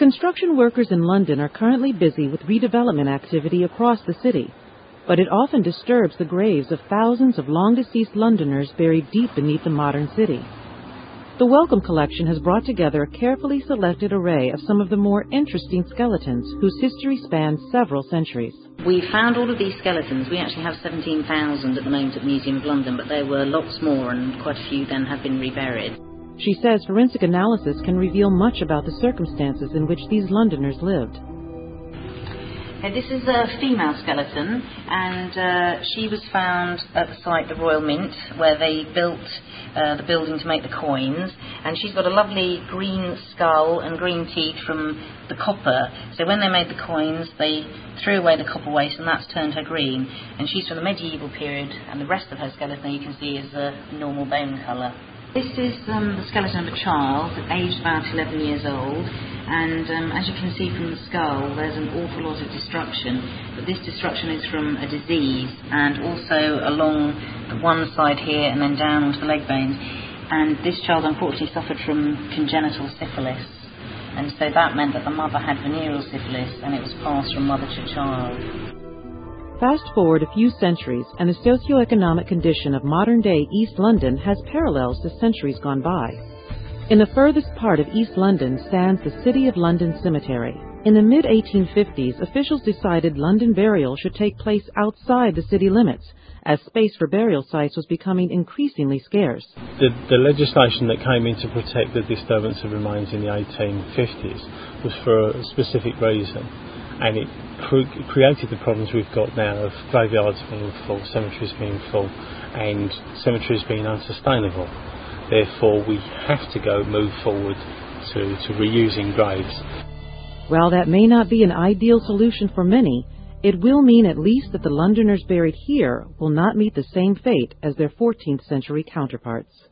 Construction workers in London are currently busy with redevelopment activity across the city, but it often disturbs the graves of thousands of long-deceased Londoners buried deep beneath the modern city. The Wellcome Collection has brought together a carefully selected array of some of the more interesting skeletons whose history spans several centuries. We found all of these skeletons. We actually have 17,000 at the moment at the Museum of London, but there were lots more, and quite a few then have been reburied. She says forensic analysis can reveal much about the circumstances in which these Londoners lived. This is a female skeleton, and she was found at the site, the Royal Mint, where they built the building to make the coins, and she's got a lovely green skull and green teeth from the copper. So when they made the coins, they threw away the copper waste, and that's turned her green. And she's from the medieval period, and the rest of her skeleton you can see is a normal bone colour. This is the skeleton of a child, aged about 11 years old, and as you can see from the skull, there's an awful lot of destruction, but this destruction is from a disease, and also along the one side here and then down onto the leg bones. And this child unfortunately suffered from congenital syphilis, and so that meant that the mother had venereal syphilis, and it was passed from mother to child. Fast forward a few centuries, and the socioeconomic condition of modern-day East London has parallels to centuries gone by. In the furthest part of East London stands the City of London Cemetery. In the mid-1850s, officials decided London burial should take place outside the city limits, as space for burial sites was becoming increasingly scarce. The legislation that came in to protect the disturbance of remains in the 1850s was for a specific reason, and it created the problems we've got now of graveyards being full, cemeteries being full, and cemeteries being unsustainable. Therefore, we have to move forward to reusing graves. While that may not be an ideal solution for many, it will mean at least that the Londoners buried here will not meet the same fate as their 14th century counterparts.